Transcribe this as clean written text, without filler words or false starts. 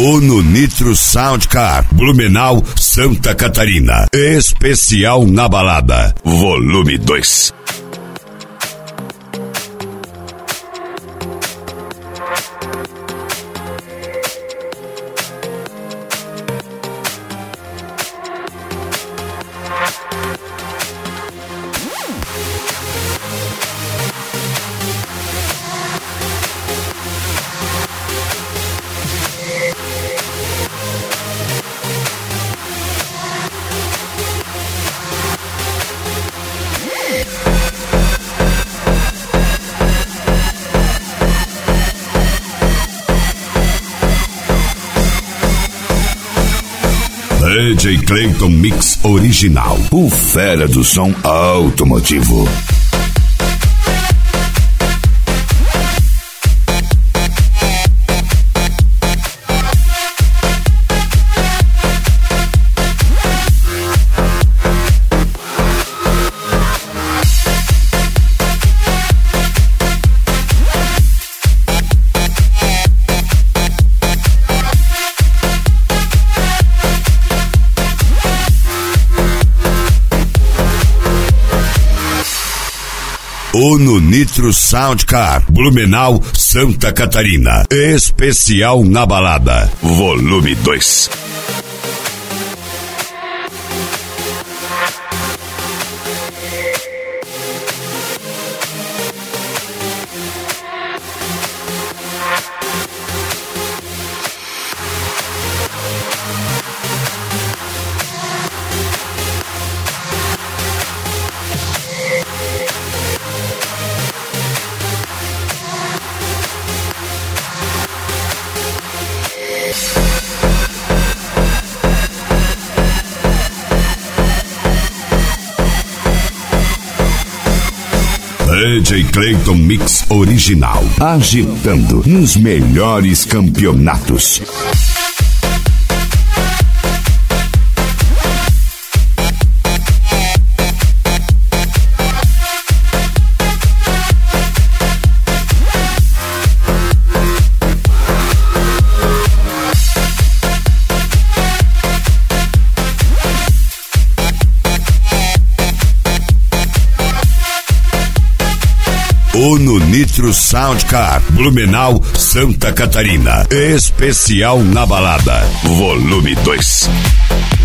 Uno Nitro Soundcar, Blumenau, Santa Catarina. Especial na balada, volume 2. DJ Clayton Mix Original, o fera do som automotivo. Uno Nitro Soundcar, Blumenau, Santa Catarina. Especial na balada, volume 2. DJ Clayton Mix Original, agitando nos melhores campeonatos. Uno Nitro Soundcar, Blumenau, Santa Catarina. Especial na balada, volume 2.